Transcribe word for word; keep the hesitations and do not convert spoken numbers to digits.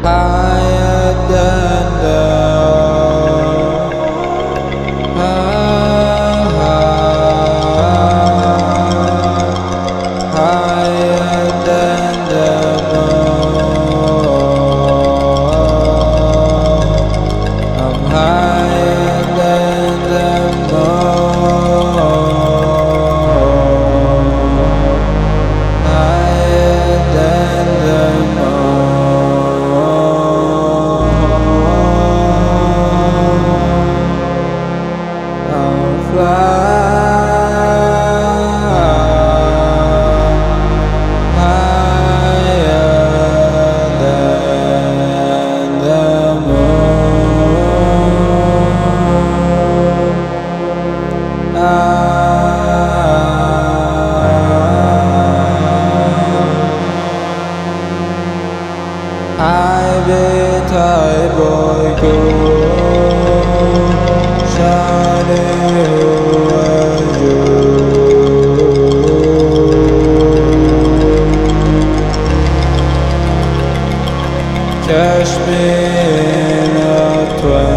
higher than the high, higher than the moon. I'm higher than the moon, higher than the moon. I'll fly higher than the moon. I I bet I boy go shane huwa Kashmir